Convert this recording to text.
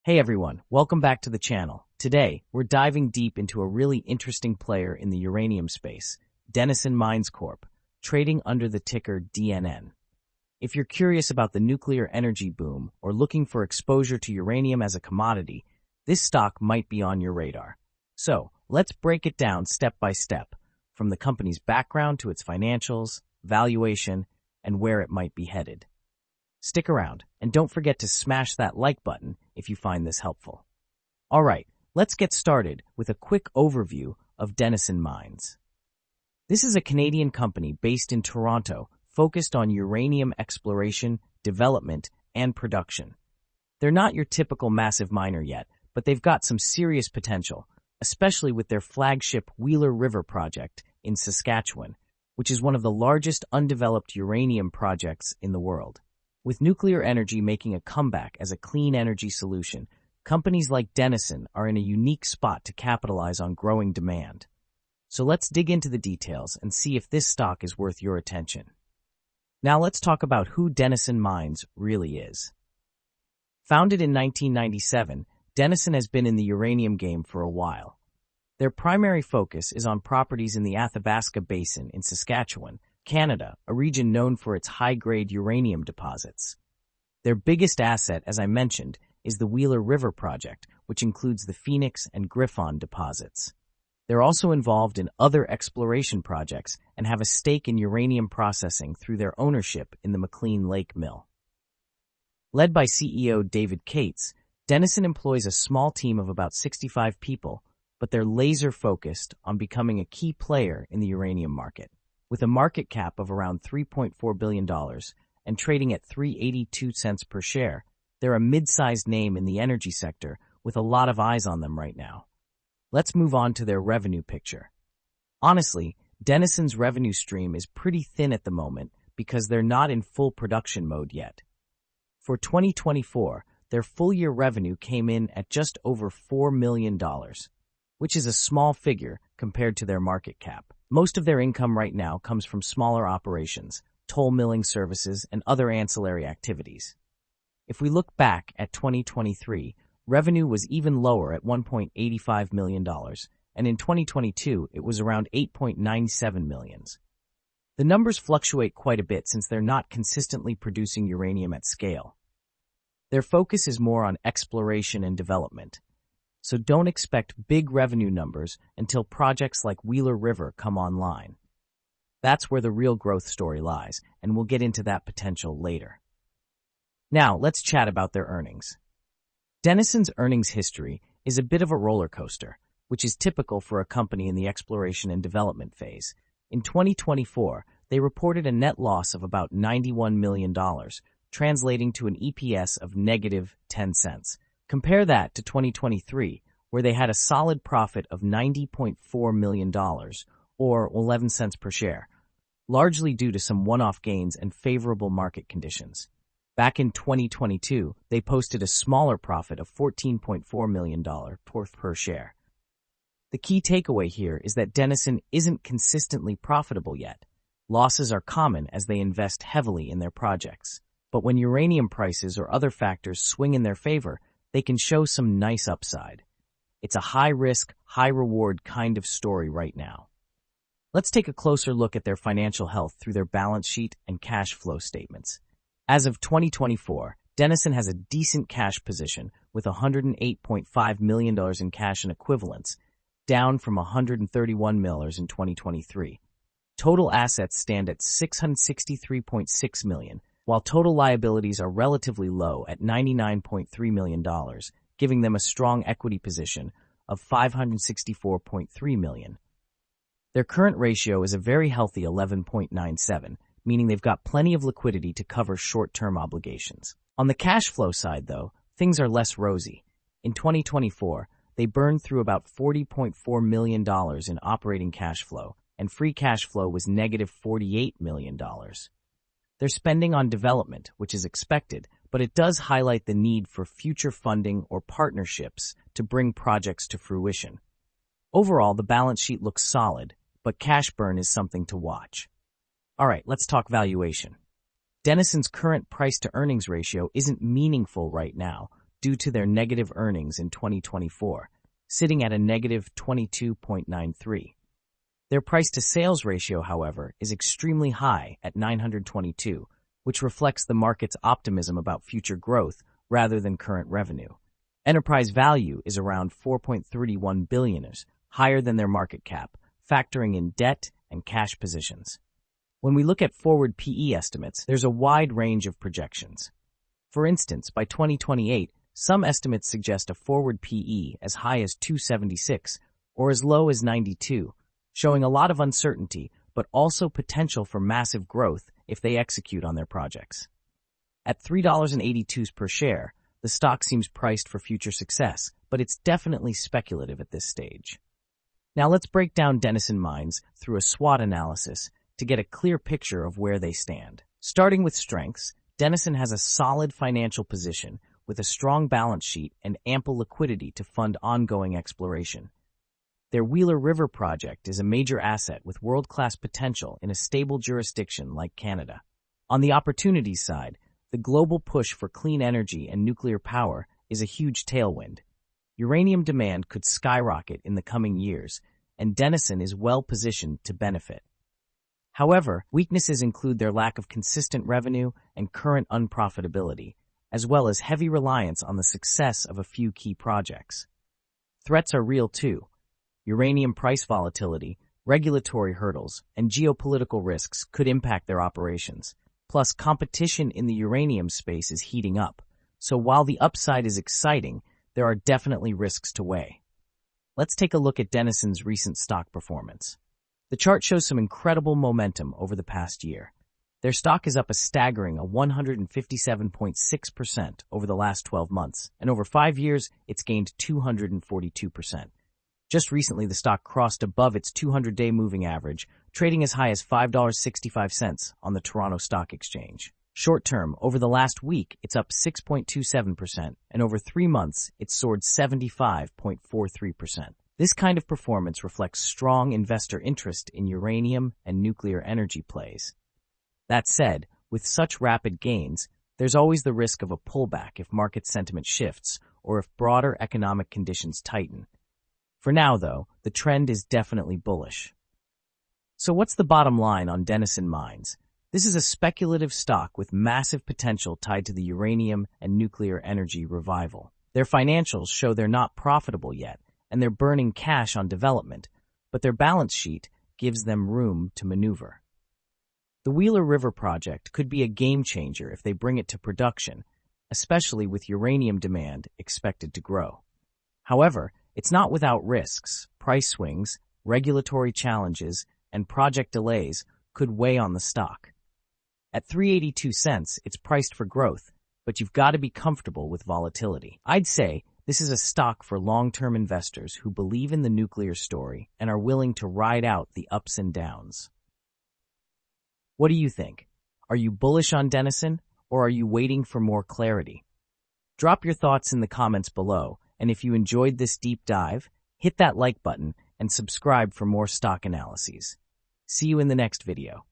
Hey everyone, welcome back to the channel. Today, we're diving deep into a really interesting player in the uranium space, Denison Mines Corp., trading under the ticker DNN. If you're curious about the nuclear energy boom or looking for exposure to uranium as a commodity, this stock might be on your radar. So, let's break it down step by step, from the company's background to its financials, valuation, and where it might be headed. Stick around, and don't forget to smash that like button if you find this helpful. All right, let's get started with a quick overview of Denison Mines. This is a Canadian company based in Toronto focused on uranium exploration, development, and production. They're not your typical massive miner yet, but they've got some serious potential, especially with their flagship Wheeler River project in Saskatchewan, which is one of the largest undeveloped uranium projects in the world. With nuclear energy making a comeback as a clean energy solution, companies like Denison are in a unique spot to capitalize on growing demand. So let's dig into the details and see if this stock is worth your attention. Now let's talk about who Denison Mines really is. Founded in 1997, Denison has been in the uranium game for a while. Their primary focus is on properties in the Athabasca Basin in Saskatchewan, Canada, a region known for its high-grade uranium deposits. Their biggest asset, as I mentioned, is the Wheeler River project, which includes the Phoenix and Griffon deposits. They're also involved in other exploration projects and have a stake in uranium processing through their ownership in the McLean Lake Mill. Led by CEO David Cates, Denison employs a small team of about 65 people, but they're laser-focused on becoming a key player in the uranium market. With a market cap of around $3.4 billion and trading at 3.82 cents per share, they're a mid-sized name in the energy sector with a lot of eyes on them right now. Let's move on to their revenue picture. Honestly, Denison's revenue stream is pretty thin at the moment because they're not in full production mode yet. For 2024, their full-year revenue came in at just over $4 million, which is a small figure compared to their market cap. Most of their income right now comes from smaller operations, toll milling services, and other ancillary activities. If we look back at 2023, revenue was even lower at $1.85 million, and in 2022, it was around $8.97 million. The numbers fluctuate quite a bit since they're not consistently producing uranium at scale. Their focus is more on exploration and development, so don't expect big revenue numbers until projects like Wheeler River come online. That's where the real growth story lies, and we'll get into that potential later. Now, let's chat about their earnings. Denison's earnings history is a bit of a roller coaster, which is typical for a company in the exploration and development phase. In 2024, they reported a net loss of about $91 million, translating to an EPS of negative 10 cents. Compare that to 2023, where they had a solid profit of $90.4 million, or 11 cents per share, largely due to some one-off gains and favorable market conditions. Back in 2022, they posted a smaller profit of $14.4 million per share. The key takeaway here is that Denison isn't consistently profitable yet. Losses are common as they invest heavily in their projects. But when uranium prices or other factors swing in their favor, they can show some nice upside. It's a high-risk, high-reward kind of story right now. Let's take a closer look at their financial health through their balance sheet and cash flow statements. As of 2024, Denison has a decent cash position with $108.5 million in cash and equivalents, down from $131 million in 2023. Total assets stand at $663.6 million, while total liabilities are relatively low at $99.3 million, giving them a strong equity position of $564.3 million. Their current ratio is a very healthy 11.97, meaning they've got plenty of liquidity to cover short-term obligations. On the cash flow side, though, things are less rosy. In 2024, they burned through about $40.4 million in operating cash flow, and free cash flow was negative $48 million. They're spending on development, which is expected, but it does highlight the need for future funding or partnerships to bring projects to fruition. Overall, the balance sheet looks solid, but cash burn is something to watch. All right, let's talk valuation. Denison's current price-to-earnings ratio isn't meaningful right now, due to their negative earnings in 2024, sitting at a negative 22.93. Their price-to-sales ratio, however, is extremely high at 922, which reflects the market's optimism about future growth rather than current revenue. Enterprise value is around $4.31 billion, higher than their market cap, factoring in debt and cash positions. When we look at forward PE estimates, there's a wide range of projections. For instance, by 2028, some estimates suggest a forward PE as high as 276 or as low as 92, showing a lot of uncertainty but also potential for massive growth if they execute on their projects. At $3.82 per share, the stock seems priced for future success, but it's definitely speculative at this stage. Now let's break down Denison Mines through a SWOT analysis to get a clear picture of where they stand. Starting with strengths, Denison has a solid financial position with a strong balance sheet and ample liquidity to fund ongoing exploration. Their Wheeler River project is a major asset with world-class potential in a stable jurisdiction like Canada. On the opportunities side, the global push for clean energy and nuclear power is a huge tailwind. Uranium demand could skyrocket in the coming years, and Denison is well positioned to benefit. However, weaknesses include their lack of consistent revenue and current unprofitability, as well as heavy reliance on the success of a few key projects. Threats are real too. Uranium price volatility, regulatory hurdles, and geopolitical risks could impact their operations. Plus, competition in the uranium space is heating up, so while the upside is exciting, there are definitely risks to weigh. Let's take a look at Denison's recent stock performance. The chart shows some incredible momentum over the past year. Their stock is up a staggering 157.6% over the last 12 months, and over 5 years, it's gained 242%. Just recently, the stock crossed above its 200-day moving average, trading as high as $5.65 on the Toronto Stock Exchange. Short-term, over the last week, it's up 6.27%, and over 3 months, it soared 75.43%. This kind of performance reflects strong investor interest in uranium and nuclear energy plays. That said, with such rapid gains, there's always the risk of a pullback if market sentiment shifts or if broader economic conditions tighten. For now, though, the trend is definitely bullish. So what's the bottom line on Denison Mines? This is a speculative stock with massive potential tied to the uranium and nuclear energy revival. Their financials show they're not profitable yet, and they're burning cash on development, but their balance sheet gives them room to maneuver. The Wheeler River project could be a game changer if they bring it to production, especially with uranium demand expected to grow. However, it's not without risks. Price swings, regulatory challenges, and project delays could weigh on the stock. At 382 cents, it's priced for growth, but you've got to be comfortable with volatility. I'd say this is a stock for long-term investors who believe in the nuclear story and are willing to ride out the ups and downs. What do you think? Are you bullish on Denison, or are you waiting for more clarity? Drop your thoughts in the comments below, and if you enjoyed this deep dive, hit that like button and subscribe for more stock analyses. See you in the next video.